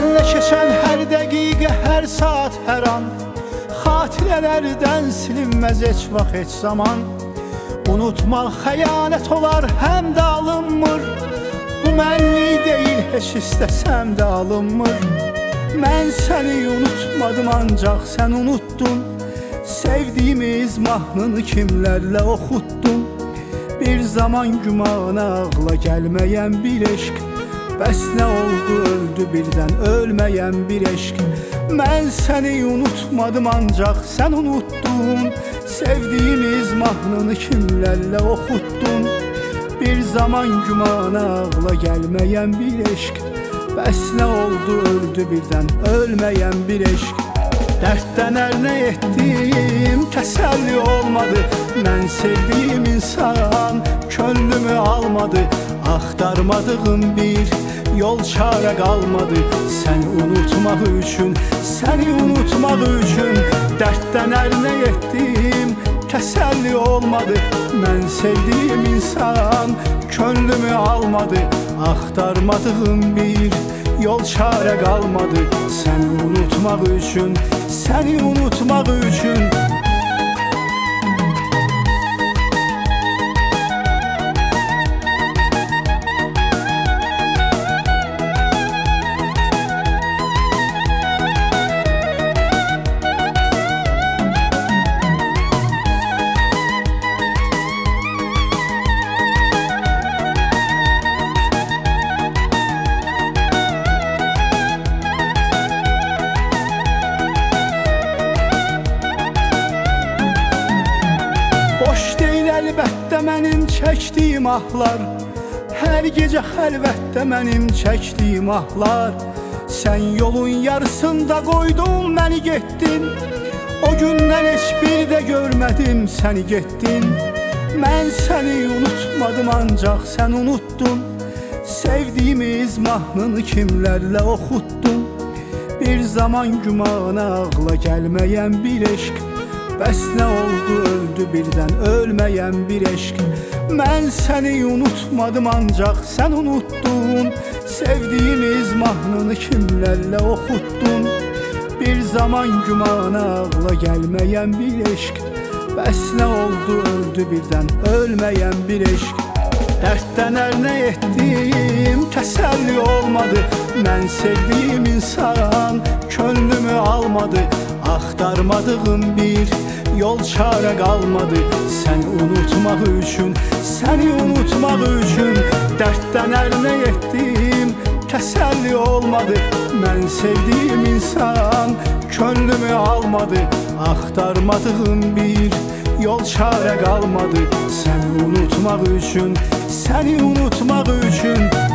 Senle keçən hər dəqiqə, hər saat, hər an xatirələrdən silinməz heç vaxt, heç zaman. Unutmaq xəyanət olar, həm də alınmır. Bu mənlik deyil, heç istəsəm də alınmır. Mən səni unutmadım, ancaq sən unuttun. Sevdiyimiz mahnını kimlərlə oxutdun. Bir zaman gümana ağla gəlməyən bir eşq. Bəs nə oldu, öldü birdən ölməyən bir eşq. Mən səni unutmadım, ancaq sən unuttun. Sevdiyimiz mahnını kimlərlə oxutdun. Bir zaman gümana ağla gəlməyən bir eşq. Bəs nə oldu, öldü birdən ölməyən bir eşq. Dərddən əlinə etdim, təsəlli olmadı. Mən sevdiyim insan könlümü almadı. Axtarmadığım bir yol çarə qalmadı. Səni unutmaq üçün, səni unutmaq üçün. Dərddən əlinə etdim, təsəlli olmadı. Mən sevdiyim insan könlümü almadı. Axtarmadığım bir yol çarə qalmadı. Səni unutmaq üçün, səni unutmaq üçün. Əlbəttə mənim çəkdiyim ahlar, hər gecə xəlvətdə mənim çəkdiyim ahlar. Sən yolun yarısında qoydun məni, getdin. O gündən heç bir də görmədim səni, getdin. Mən səni unutmadım, ancaq sən unuttun. Sevdiyimiz mahnını kimlərlə oxutdun. Bir zaman gümana ağla gəlməyən bir eşq. Bəs nə oldu, öldü birdən ölməyən bir eşq. Mən səni unutmadım, ancaq sən unuttun. Sevdiyimiz mahnını kimlərlə oxutdun. Bir zaman gümana ağla gəlməyən bir eşq. Bəs nə oldu, öldü birdən ölməyən bir eşq. Dərddən əlinə etdim, təsəlli olmadı. Mən sevdiyim insan könlümü almadı. Axtarmadığım bir yol çarə qalmadı. Səni unutmaq üçün, səni unutmaq üçün. Dərddən əlinə etdim, təsəlli olmadı. Mən sevdiyim insan könlümü almadı. Axtarmadığım bir yol çarə qalmadı. Səni unutmaq üçün, səni unutmaq üçün.